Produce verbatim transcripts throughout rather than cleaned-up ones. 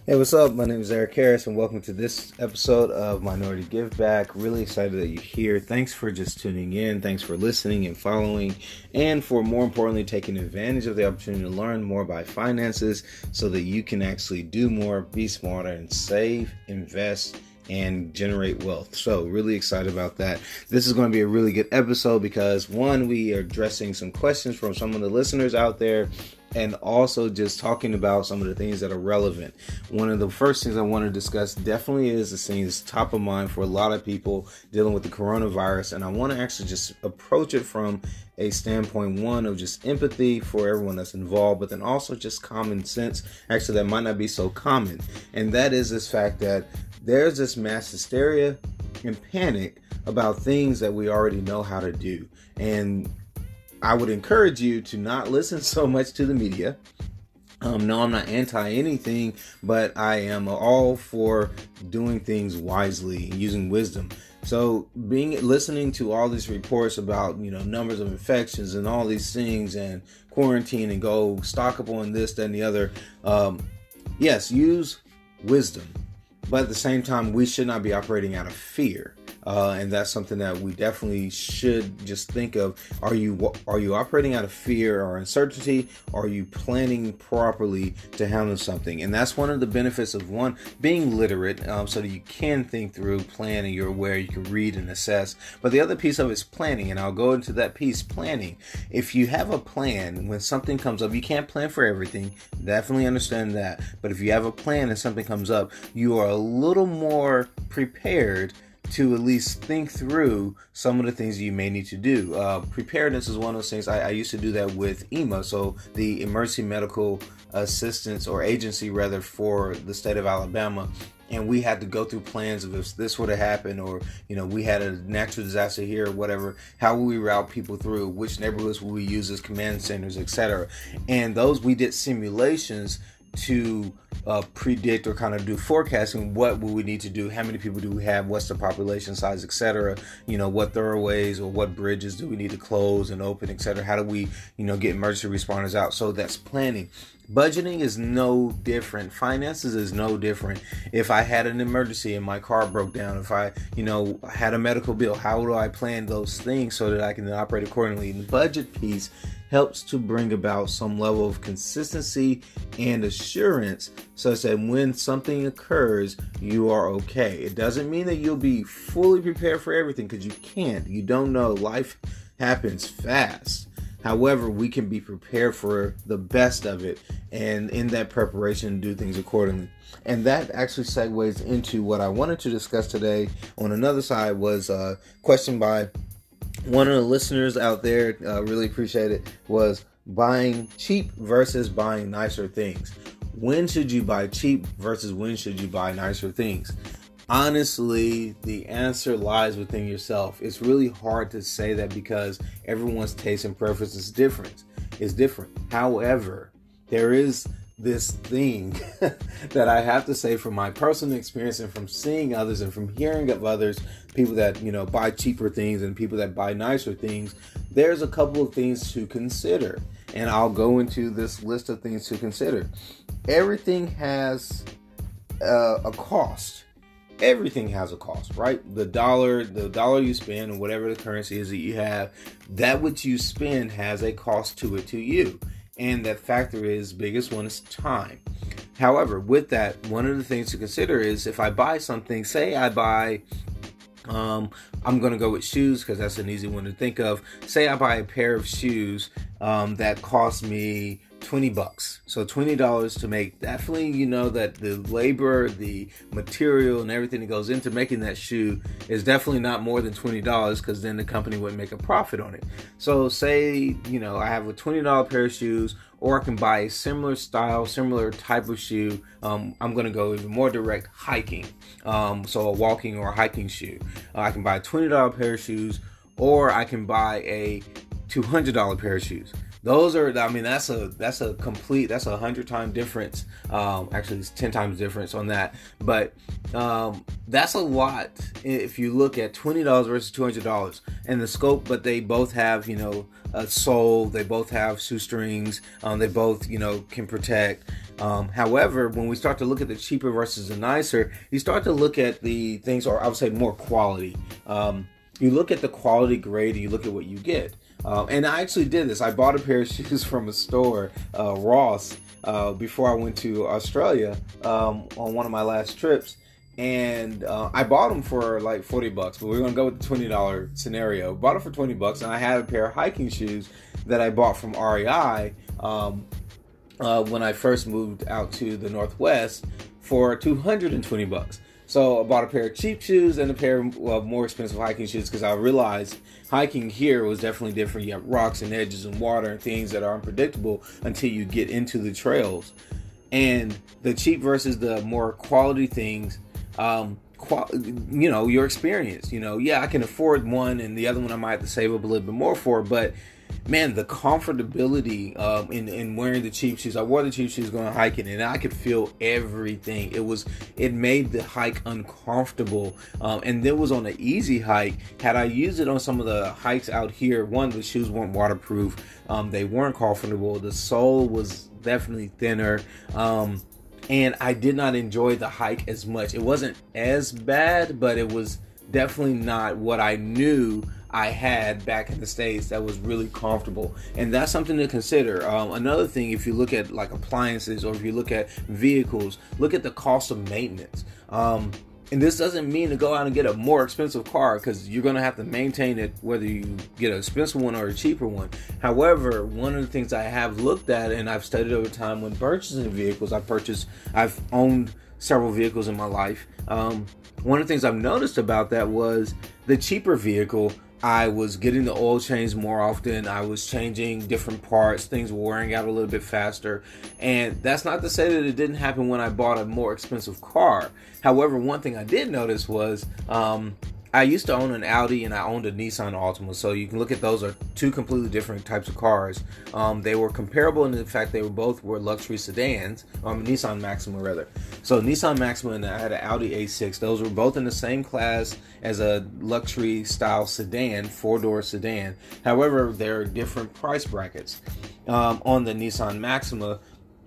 Hey, what's up? My name is Eric Harris, and welcome to this episode of Minority Give Back. Really excited that you're here. Thanks for just tuning in. Thanks for listening and following, and for more importantly, taking advantage of the opportunity to learn more about finances so that you can actually do more, be smarter, and save, invest, and generate wealth. So really excited about that. This is going to be a really good episode because, one, we are addressing some questions from some of the listeners out there, and also just talking about some of the things that are relevant. One of the first things I want to discuss definitely is the thing that's top of mind for a lot of people dealing with the coronavirus. And I want to actually just approach it from a standpoint, one, of just empathy for everyone that's involved, but then also just common sense. Actually, that might not be so common. And that is this fact that there's this mass hysteria and panic about things that we already know how to do. And I would encourage you to not listen so much to the media. Um, no, I'm not anti anything, but I am all for doing things wisely and using wisdom. So being listening to all these reports about, you know, numbers of infections and all these things and quarantine and go stock up on this, that, and the other. Um, yes, use wisdom, but at the same time, we should not be operating out of fear. Uh, and that's something that we definitely should just think of. Are you are you operating out of fear or uncertainty? Or are you planning properly to handle something? And that's one of the benefits of, one, being literate, um, so that you can think through, plan, and you're aware, you can read and assess. But the other piece of it is planning, and I'll go into that piece, planning. If you have a plan, when something comes up, you can't plan for everything. Definitely understand that. But if you have a plan and something comes up, you are a little more prepared to at least think through some of the things you may need to do. Uh, preparedness is one of those things. I, I used to do that with E M A, so the Emergency Medical Assistance, or agency rather, for the state of Alabama. And we had to go through plans of if this would have happened, or, you know, we had a natural disaster here or whatever, how will we route people through, which neighborhoods will we use as command centers, et cetera. And those, we did simulations to uh, predict or kind of do forecasting. What will we need to do? How many people do we have? What's the population size, et cetera? You know, what thoroughways or what bridges do we need to close and open, et cetera? How do we, you know, get emergency responders out? So that's planning. Budgeting is no different. Finances is no different. If I had an emergency and my car broke down, if I, you know, had a medical bill, how do I plan those things so that I can operate accordingly? And the budget piece helps to bring about some level of consistency and assurance such that when something occurs, you are okay. It doesn't mean that you'll be fully prepared for everything, because you can't. You don't know. Life happens fast. However, we can be prepared for the best of it, and in that preparation, do things accordingly. And that actually segues into what I wanted to discuss today. On another side was a question by one of the listeners out there, uh, really appreciate it, was buying cheap versus buying nicer things. When should you buy cheap versus when should you buy nicer things? Honestly, the answer lies within yourself. It's really hard to say that because everyone's taste and preference is different. It's different. However, there is this thing that I have to say from my personal experience and from seeing others and from hearing of others, people that, you know, buy cheaper things and people that buy nicer things. There's a couple of things to consider, and I'll go into this list of things to consider. Everything has uh, a cost. Everything has a cost, right? The dollar, the dollar you spend, or whatever the currency is that you have, that which you spend has a cost to it, to you. And that factor is, biggest one is time. However, with that, one of the things to consider is if I buy something, say I buy, um, I'm going to go with shoes because that's an easy one to think of. Say I buy a pair of shoes um, that cost me twenty bucks. So twenty dollars to make. Definitely, you know, that the labor, the material, and everything that goes into making that shoe is definitely not more than twenty dollars, because then the company wouldn't make a profit on it. So say, you know, I have a twenty dollars pair of shoes, or I can buy a similar style, similar type of shoe. Um, I'm going to go even more direct, hiking. Um, so a walking or a hiking shoe. Uh, I can buy a twenty dollars pair of shoes, or I can buy a two hundred dollars pair of shoes. Those are, I mean, that's a that's a complete, that's a hundred time difference. Um, actually, it's ten times difference on that. But um, that's a lot if you look at twenty dollars versus two hundred dollars and the scope. But they both have, you know, a sole. They both have shoestrings. Um, they both, you know, can protect. Um, however, when we start to look at the cheaper versus the nicer, you start to look at the things, or I would say more quality. Um, you look at the quality grade, and you look at what you get. Um, and I actually did this. I bought a pair of shoes from a store, uh, Ross, uh, before I went to Australia um, on one of my last trips. And uh, I bought them for like forty bucks, but we we're going to go with the twenty dollars scenario. Bought them for twenty bucks, and I had a pair of hiking shoes that I bought from R E I um, uh, when I first moved out to the Northwest for two hundred twenty bucks. So I bought a pair of cheap shoes and a pair of well, more expensive hiking shoes because I realized hiking here was definitely different. You have rocks and edges and water and things that are unpredictable until you get into the trails. And the cheap versus the more quality things, um, qual- you know, your experience. You know, yeah, I can afford one and the other one I might have to save up a little bit more for, but man, the comfortability um, in in wearing the cheap shoes. I wore the cheap shoes going hiking, and I could feel everything. It was it made the hike uncomfortable, um, and it was on an easy hike. Had I used it on some of the hikes out here, one, the shoes weren't waterproof. Um, they weren't comfortable. The sole was definitely thinner. Um, and I did not enjoy the hike as much. It wasn't as bad, but it was definitely not what I knew I had back in the States that was really comfortable. And that's something to consider. Um, another thing, if you look at like appliances or if you look at vehicles, look at the cost of maintenance. Um, and this doesn't mean to go out and get a more expensive car, because you're going to have to maintain it whether you get an expensive one or a cheaper one. However, one of the things I have looked at and I've studied over time when purchasing vehicles, I purchased, I've owned several vehicles in my life. Um, one of the things I've noticed about that was the cheaper vehicle, I was getting the oil changed more often. I was changing different parts. Things were wearing out a little bit faster. And that's not to say that it didn't happen when I bought a more expensive car. However, one thing I did notice was um, I used to own an Audi and I owned a Nissan Altima. So you can look at those are two completely different types of cars. Um, they were comparable in the fact they were both were luxury sedans. Um, Nissan Maxima rather. So Nissan Maxima and I had an Audi A six. Those were both in the same class as a luxury style sedan, four-door sedan. However, there are different price brackets. Um, on the Nissan Maxima,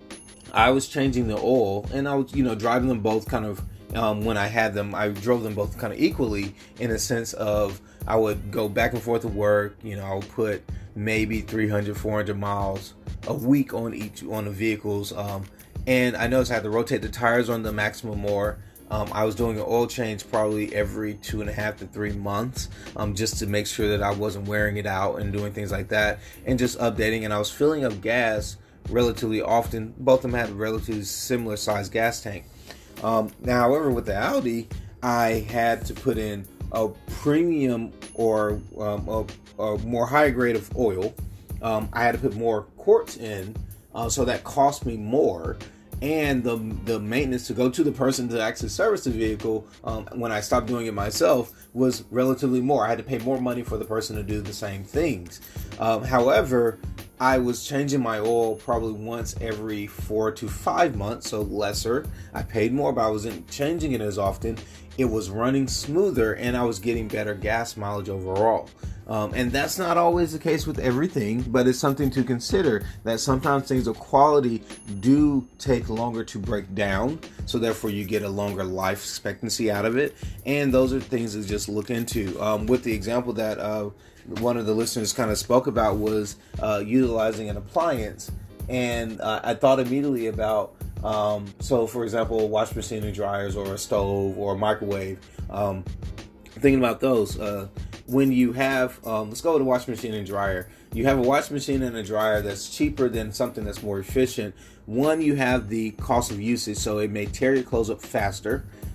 I was changing the oil and I was, you know, driving them both kind of Um, when I had them, I drove them both kind of equally in a sense of I would go back and forth to work. You know, I would put maybe three hundred, four hundred miles a week on each on the vehicles. Um, and I noticed I had to rotate the tires on the Maxima more. Um, I was doing an oil change probably every two and a half to three months um, just to make sure that I wasn't wearing it out and doing things like that and just updating. And I was filling up gas relatively often. Both of them had a relatively similar sized gas tank. Um, now, however, with the Audi, I had to put in a premium or um, a, a more high grade of oil. Um, I had to put more quarts in, uh, so that cost me more. And the the maintenance to go to the person to actually service the vehicle um, when I stopped doing it myself was relatively more. I had to pay more money for the person to do the same things. Um, however, I was changing my oil probably once every four to five months, so lesser. I paid more, but I wasn't changing it as often. It was running smoother, and I was getting better gas mileage overall. Um, and that's not always the case with everything, but it's something to consider that sometimes things of quality do take longer to break down, so therefore you get a longer life expectancy out of it. And those are things to just look into. Um, with the example that uh, one of the listeners kind of spoke about was uh, utilizing an appliance, and uh, I thought immediately about um, so for example, a wash machine and dryers, or a stove, or a microwave. Um, thinking about those, uh, when you have um, let's go with a wash machine and dryer. You have a wash machine and a dryer that's cheaper than something that's more efficient. One, you have the cost of usage, so it may tear your clothes up faster.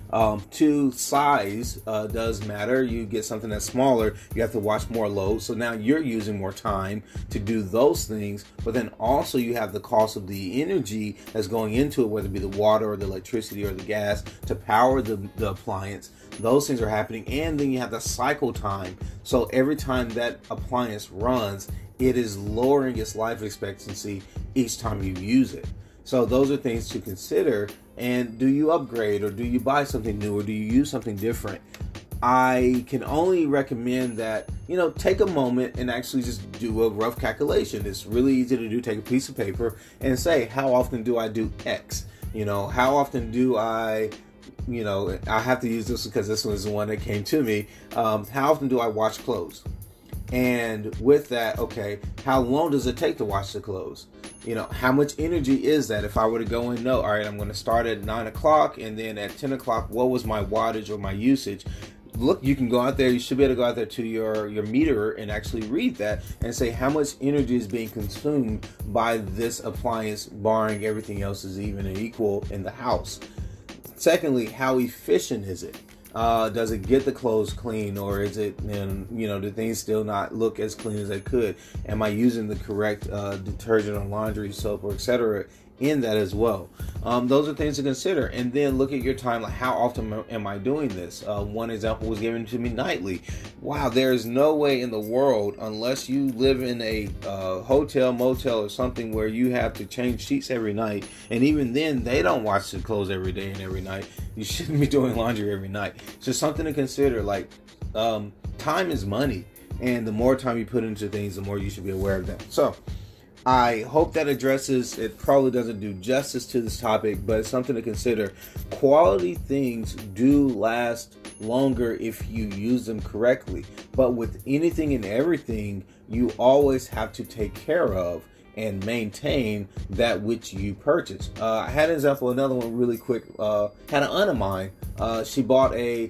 Um, two, size uh, does matter. You get something that's smaller, you have to watch more loads. So now you're using more time to do those things. But then also you have the cost of the energy that's going into it, whether it be the water or the electricity or the gas to power the, the appliance. Those things are happening. And then you have the cycle time. So every time that appliance runs, it is lowering its life expectancy each time you use it. So those are things to consider. And do you upgrade, or do you buy something new, or do you use something different? I can only recommend that, you know, take a moment and actually just do a rough calculation. It's really easy to do. Take a piece of paper and say, how often do I do X? You know, how often do I, you know, I have to use this because this was the one that came to me. Um, how often do I wash clothes? And with that, okay, how long does it take to wash the clothes? You know, how much energy is that? If I were to go and know, all right, I'm going to start at nine o'clock, and then at ten o'clock, what was my wattage or my usage? Look, you can go out there, you should be able to go out there to your, your meter and actually read that and say how much energy is being consumed by this appliance, barring everything else is even and equal in the house. Secondly, how efficient is it? Uh, does it get the clothes clean, or is it, you know, do things still not look as clean as they could? Am I using the correct uh, detergent or laundry soap or et cetera in that as well? Um, those are things to consider. And then look at your time, like how often am I doing this? Uh, one example was given to me nightly. Wow, there is no way in the world, unless you live in a uh, hotel, motel, or something where you have to change sheets every night. And even then, they don't wash the clothes every day and every night. You shouldn't be doing laundry every night. It's just something to consider. Like, um, time is money. And the more time you put into things, the more you should be aware of them. So, I hope that addresses, it probably doesn't do justice to this topic, but it's something to consider. Quality things do last longer if you use them correctly. But with anything and everything, you always have to take care of and maintain that which you purchase. Uh, I had an example, another one really quick. Uh, had an aunt of mine. Uh, she bought a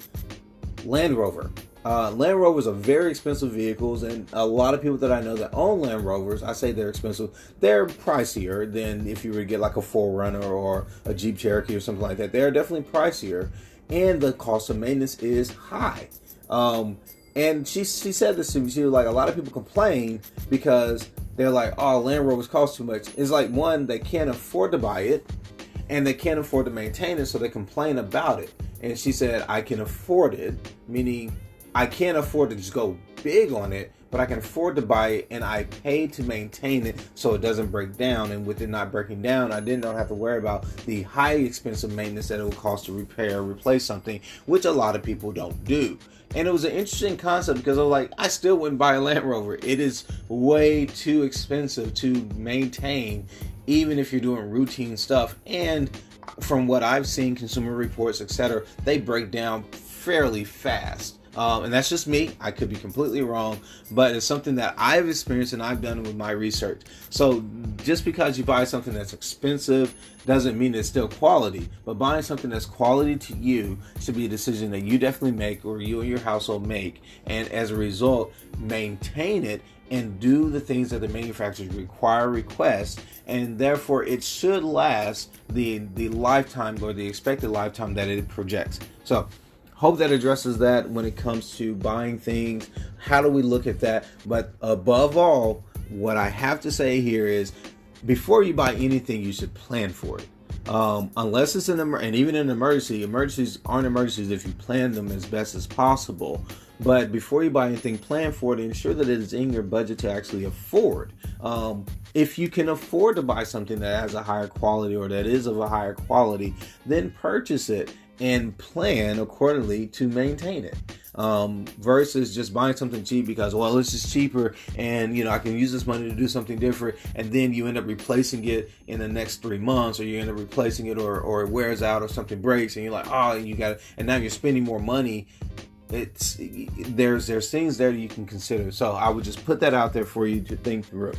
Land Rover. Uh, Land Rovers are very expensive vehicles, and a lot of people that I know that own Land Rovers, I say they're expensive, they're pricier than if you were to get like a four runner or a Jeep Cherokee or something like that. They're definitely pricier, and the cost of maintenance is high. Um, and she she said this to me. She was like, a lot of people complain because they're like, oh, Land Rovers cost too much. It's like, one, they can't afford to buy it, and they can't afford to maintain it, so they complain about it. And she said, I can afford it, meaning I can't afford to just go big on it, but I can afford to buy it, and I pay to maintain it so it doesn't break down. And with it not breaking down, I then don't have to worry about the highly expensive maintenance that it will cost to repair or replace something, which a lot of people don't do. And it was an interesting concept because I was like, I still wouldn't buy a Land Rover. It is way too expensive to maintain, even if you're doing routine stuff. And from what I've seen, Consumer Reports, et cetera, they break down fairly fast. Um, and that's just me. I could be completely wrong, but it's something that I've experienced and I've done with my research. So just because you buy something that's expensive doesn't mean it's still quality. But buying something that's quality to you should be a decision that you definitely make, or you and your household make. And as a result, maintain it and do the things that the manufacturers require, request, and therefore it should last the the lifetime or the expected lifetime that it projects. So hope that addresses that when it comes to buying things. How do we look at that? But above all, what I have to say here is, before you buy anything, you should plan for it. Um, unless it's an emer- and even in an emergency, emergencies aren't emergencies if you plan them as best as possible. But before you buy anything, plan for it and ensure that it is in your budget to actually afford. Um, if you can afford to buy something that has a higher quality or that is of a higher quality, then purchase it and plan accordingly to maintain it. Um, versus just buying something cheap because, well, it's just cheaper and, you know, I can use this money to do something different. And then you end up replacing it in the next three months or you end up replacing it or, or it wears out or something breaks and you're like, oh, you got it. And now you're spending more money. It's there's, there's things there that you can consider. So I would just put that out there for you to think through.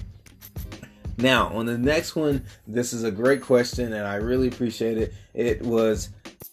Now, on the next one, this is a great question and I really appreciate it. It was,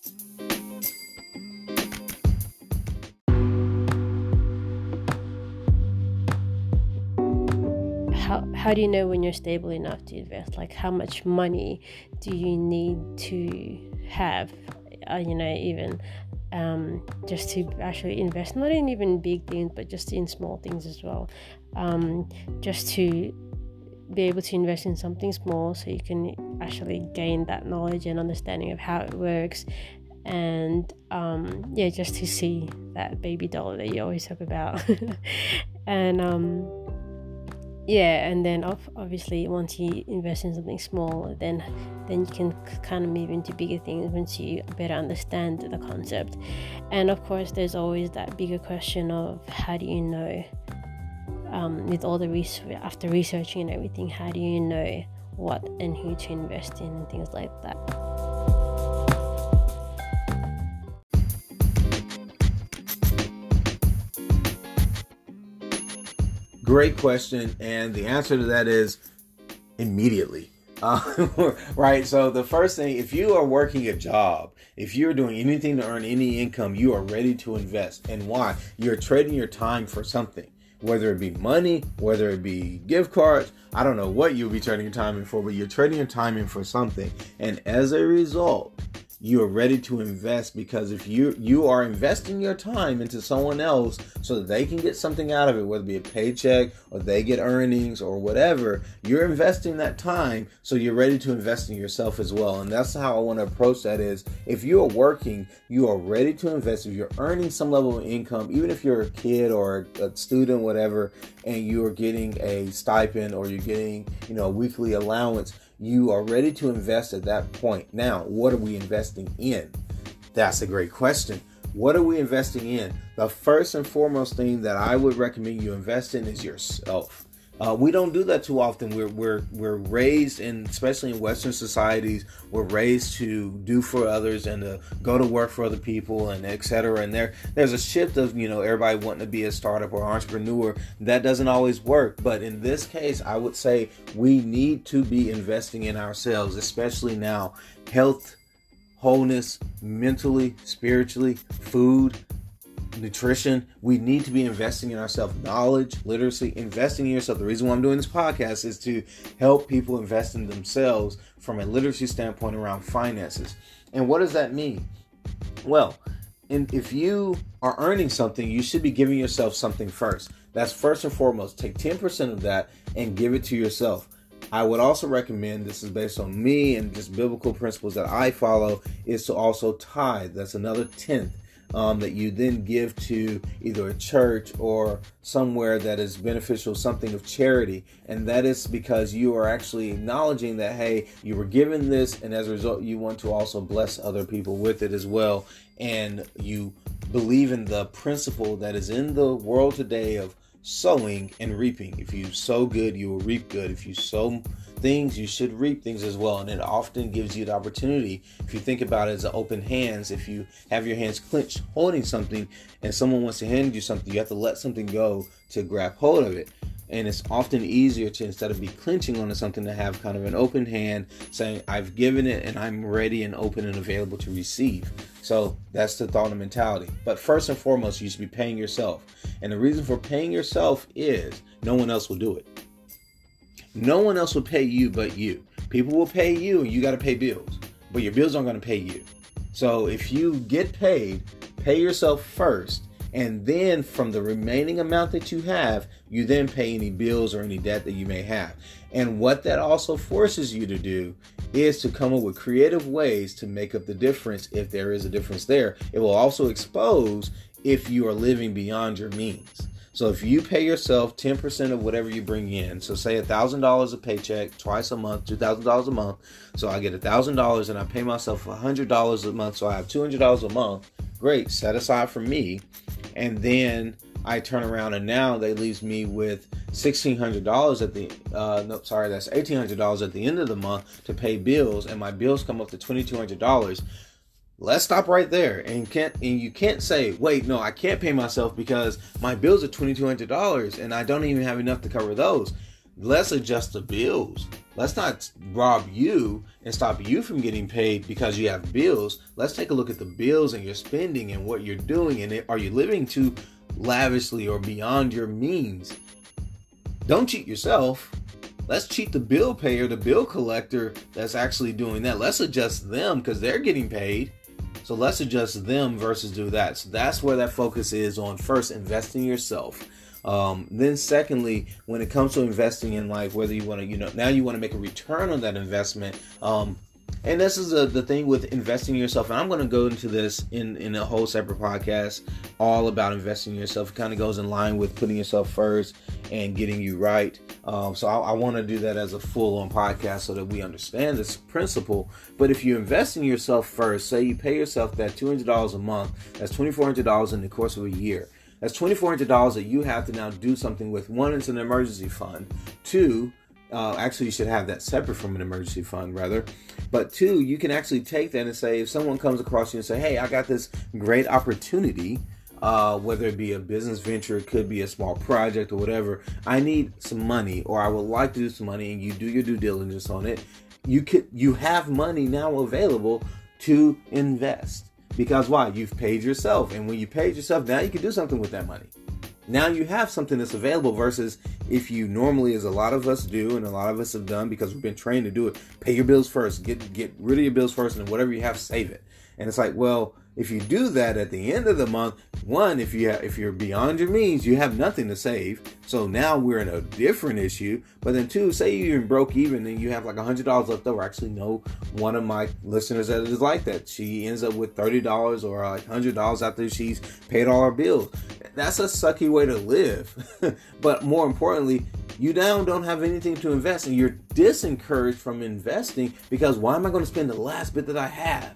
How, how do you know when you're stable enough to invest? Like, how much money do you need to have uh, you know, even um, just to actually invest, not in even big things, but just in small things as well. Um, just to be able to invest in something small so you can actually gain that knowledge and understanding of how it works. And um, yeah, just to see that baby dollar that you always talk about. and um, yeah, and then obviously once you invest in something small, then then you can kind of move into bigger things once you better understand the concept. And of course, there's always that bigger question of how do you know, um, with all the research, after researching and everything, how do you know what and who to invest in and things like that. Great question, and the answer to that is immediately. Uh, right, so the first thing, if you are working a job, if you're doing anything to earn any income, you are ready to invest. And why? You're trading your time for something, whether it be money, whether it be gift cards. I don't know what you'll be trading your time in for, but you're trading your time in for something. And as a result, you are ready to invest, because if you you are investing your time into someone else so that they can get something out of it, whether it be a paycheck or they get earnings or whatever, you're investing that time, so you're ready to invest in yourself as well. And that's how I want to approach that is, if you are working, you are ready to invest. If you're earning some level of income, even if you're a kid or a student, whatever, and you are getting a stipend or you're getting, you know, a weekly allowance, you are ready to invest at that point. Now, what are we investing in? That's a great question. What are we investing in? The first and foremost thing that I would recommend you invest in is yourself. Uh, we don't do that too often. We're we're we're raised in, especially in Western societies, we're raised to do for others and to go to work for other people and et cetera. And there there's a shift of, you know, everybody wanting to be a startup or entrepreneur. That doesn't always work. But in this case, I would say we need to be investing in ourselves, especially now. Health, wholeness, mentally, spiritually, food, nutrition. We need to be investing in ourselves. Knowledge, literacy, investing in yourself. The reason why I'm doing this podcast is to help people invest in themselves from a literacy standpoint around finances. And what does that mean? Well, and if you are earning something, you should be giving yourself something first. That's first and foremost. Take ten percent of that and give it to yourself. I would also recommend, this is based on me and just biblical principles that I follow, is to also tithe. That's another tenth. Um, that you then give to either a church or somewhere that is beneficial, something of charity. And that is because you are actually acknowledging that, hey, you were given this, and as a result, you want to also bless other people with it as well. And you believe in the principle that is in the world today of sowing and reaping. If you sow good, you will reap good. If you sow things, you should reap things as well. And it often gives you the opportunity, if you think about it as an open hands, if you have your hands clenched holding something and someone wants to hand you something, you have to let something go to grab hold of it. And it's often easier to, instead of be clenching onto something, to have kind of an open hand saying, I've given it and I'm ready and open and available to receive. So that's the thought and mentality. But first and foremost, you should be paying yourself. And the reason for paying yourself is no one else will do it. No one else will pay you but you. People will pay you and you got to pay bills, but your bills aren't going to pay you. So if you get paid, pay yourself first. And then from the remaining amount that you have, you then pay any bills or any debt that you may have. And what that also forces you to do is to come up with creative ways to make up the difference if there is a difference there. It will also expose if you are living beyond your means. So if you pay yourself ten percent of whatever you bring in, so say one thousand dollars a paycheck twice a month, two thousand dollars a month. So I get one thousand dollars and I pay myself one hundred dollars a month. So I have two hundred dollars a month. Great, set aside for me. And then I turn around and now that leaves me with sixteen hundred dollars at the, uh, no, sorry, that's eighteen hundred dollars at the end of the month to pay bills. And my bills come up to twenty-two hundred dollars. Let's stop right there. And can't and you can't say, wait, no, I can't pay myself because my bills are twenty-two hundred dollars and I don't even have enough to cover those. Let's adjust the bills. Let's not rob you and stop you from getting paid because you have bills. Let's take a look at the bills and your spending and what you're doing. And are you living too lavishly or beyond your means? Don't cheat yourself. Let's cheat the bill payer, the bill collector that's actually doing that. Let's adjust them because they're getting paid. So let's adjust them versus do that. So that's where that focus is on. First, investing in yourself. Um, then secondly, when it comes to investing in life, whether you want to, you know, now you want to make a return on that investment. Um, and this is a, the thing with investing in yourself. And I'm going to go into this in, in a whole separate podcast, all about investing in yourself. It kind of goes in line with putting yourself first and getting you right. Um, so I, I want to do that as a full on podcast so that we understand this principle. But if you invest in yourself first, say you pay yourself that two hundred dollars a month, that's twenty-four hundred dollars in the course of a year. That's twenty-four hundred dollars that you have to now do something with. One, it's an emergency fund. Two, uh, actually you should have that separate from an emergency fund rather. But two, you can actually take that and say, if someone comes across you and say, hey, I got this great opportunity, uh, whether it be a business venture, it could be a small project or whatever, I need some money, or I would like to do some money, and you do your due diligence on it. You could, you have money now available to invest. Because why? You've paid yourself. And when you paid yourself, now you can do something with that money. Now you have something that's available versus if you normally, as a lot of us do, and a lot of us have done because we've been trained to do it, pay your bills first, get get rid of your bills first, and then whatever you have, save it. And it's like, well, if you do that at the end of the month, one, if you have, if you're beyond your means, you have nothing to save. So now we're in a different issue. But then two, say you even broke even and you have like one hundred dollars left over. Actually, know one of my listeners that is like that. She ends up with thirty dollars or like one hundred dollars after she's paid all her bills. That's a sucky way to live. But more importantly, you now don't have anything to invest and you're disencouraged from investing because why am I going to spend the last bit that I have?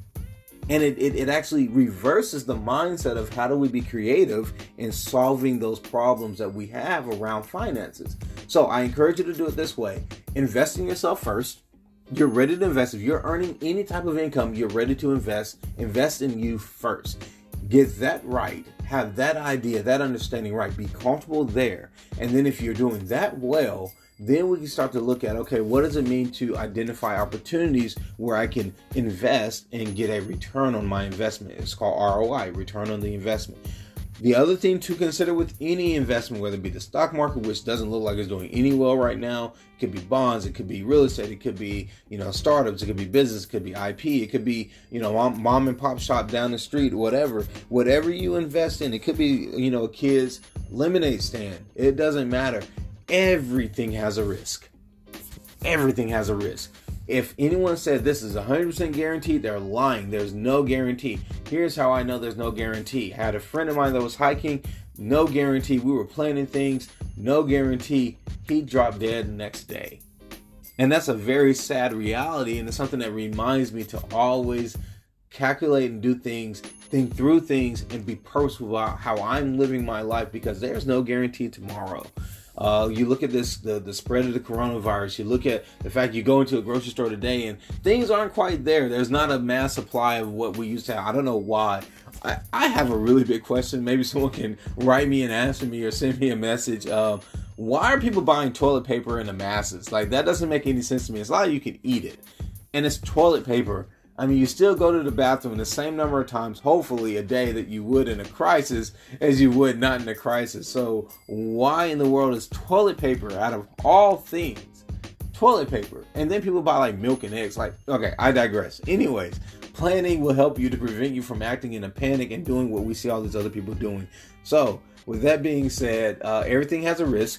And it, it, it actually reverses the mindset of how do we be creative in solving those problems that we have around finances. So I encourage you to do it this way. Invest in yourself first. You're ready to invest. If you're earning any type of income, you're ready to invest. Invest in you first. Get that right. Have that idea, that understanding right. Be comfortable there. And then if you're doing that well, then we can start to look at, okay, what does it mean to identify opportunities where I can invest and get a return on my investment? It's called R O I, return on the investment. The other thing to consider with any investment, whether it be the stock market, which doesn't look like it's doing any well right now, it could be bonds, it could be real estate, it could be, you know, startups, it could be business, it could be I P, it could be, you know, mom, mom and pop shop down the street, whatever. Whatever you invest in, it could be, you know, a kid's lemonade stand. It doesn't matter. Everything has a risk. Everything has a risk. If anyone said this is one hundred percent guaranteed, they're lying. There's no guarantee. Here's how I know there's no guarantee. I had a friend of mine that was hiking. No guarantee. We were planning things. No guarantee. He dropped dead the next day. And that's a very sad reality. And it's something that reminds me to always calculate and do things, think through things, and be purposeful about how I'm living my life because there's no guarantee tomorrow. Uh, you look at this, the, the spread of the coronavirus. You look at the fact you go into a grocery store today and things aren't quite there. There's not a mass supply of what we used to have. I don't know why. I, I have a really big question. Maybe someone can write me and answer me or send me a message. Um, why are people buying toilet paper in the masses? Like, that doesn't make any sense to me. It's like you can eat it. And it's toilet paper. I mean, you still go to the bathroom the same number of times, hopefully, a day that you would in a crisis as you would not in a crisis. So why in the world is toilet paper, out of all things, toilet paper? And then people buy like milk and eggs. Like, okay, I digress. Anyways, planning will help you to prevent you from acting in a panic and doing what we see all these other people doing. So with that being said, uh, everything has a risk.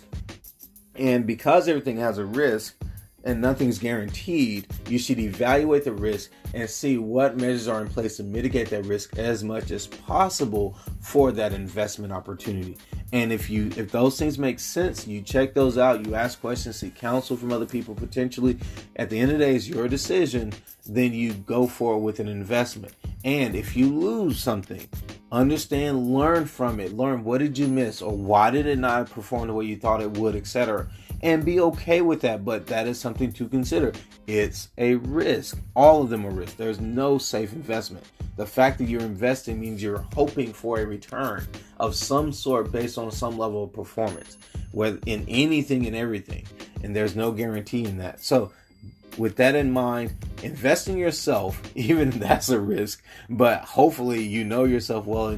And because everything has a risk, and nothing's guaranteed, you should evaluate the risk and see what measures are in place to mitigate that risk as much as possible for that investment opportunity. And if you if those things make sense, you check those out, you ask questions, seek counsel from other people potentially. At the end of the day, it's your decision. Then you go forward with an investment. And if you lose something, understand, learn from it. Learn what did you miss or why did it not perform the way you thought it would, et cetera. And be okay with that, but that is something to consider. It's a risk. All of them are risks. There's no safe investment. The fact that you're investing means you're hoping for a return of some sort based on some level of performance, whether in anything and everything. And there's no guarantee in that. So with that in mind, invest in yourself, even if that's a risk, but hopefully you know yourself well enough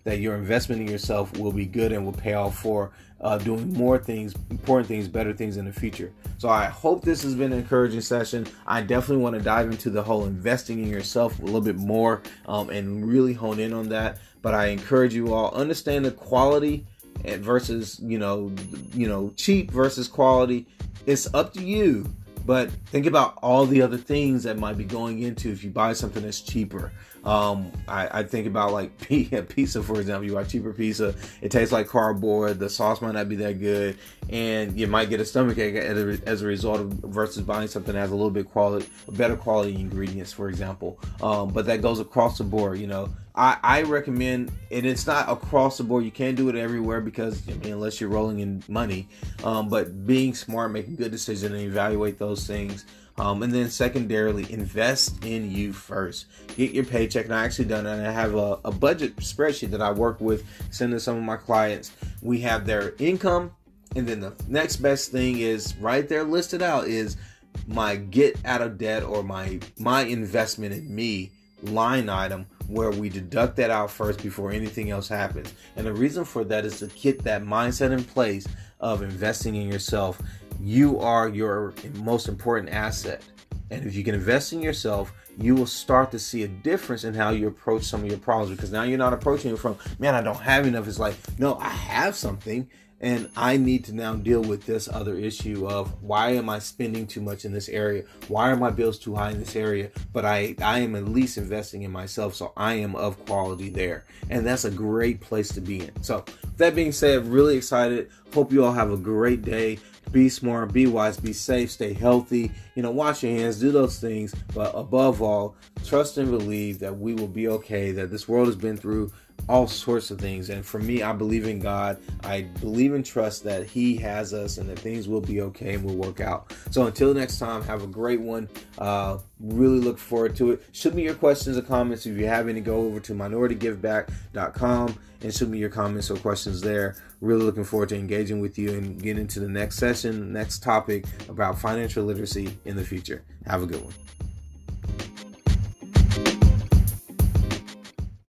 that your investment in yourself will be good and will pay off for uh, doing more things, important things, better things in the future. So I hope this has been an encouraging session. I definitely want to dive into the whole investing in yourself a little bit more um, and really hone in on that. But I encourage you all, understand the quality and versus, you know, you know, cheap versus quality. It's up to you. But think about all the other things that might be going into if you buy something that's cheaper. Um, I, I think about like pizza, for example. You buy cheaper pizza, it tastes like cardboard. The sauce might not be that good, and you might get a stomachache as a result of versus buying something that has a little bit quality, better quality ingredients, for example. Um, but that goes across the board. You know, I, I recommend, and it's not across the board. You can't do it everywhere because I mean, unless you're rolling in money. Um, but being smart, making good decisions, and evaluate those things. Um, and then secondarily, invest in you first. Get your paycheck. And I actually done that. And I have a, a budget spreadsheet that I work with, send to some of my clients. We have their income. And then the next best thing is right there listed out is my get out of debt or my, my investment in me line item, where we deduct that out first before anything else happens. And the reason for that is to get that mindset in place of investing in yourself. You are your most important asset. And if you can invest in yourself, you will start to see a difference in how you approach some of your problems, because now you're not approaching it from, man, I don't have enough. It's like, no, I have something. And I need to now deal with this other issue of why am I spending too much in this area? Why are my bills too high in this area? But I, I am at least investing in myself, so I am of quality there. And that's a great place to be in. So that being said, really excited. Hope you all have a great day. Be smart, be wise, be safe, stay healthy. You know, wash your hands, do those things. But above all, trust and believe that we will be okay, that this world has been through all sorts of things. And for me, I believe in God. I believe and trust that He has us and that things will be okay and will work out. So until next time, have a great one. Uh, really look forward to it. Shoot me your questions or comments. If you have any, go over to minority give back dot com and shoot me your comments or questions there. Really looking forward to engaging with you and getting into the next session, next topic about financial literacy in the future. Have a good one.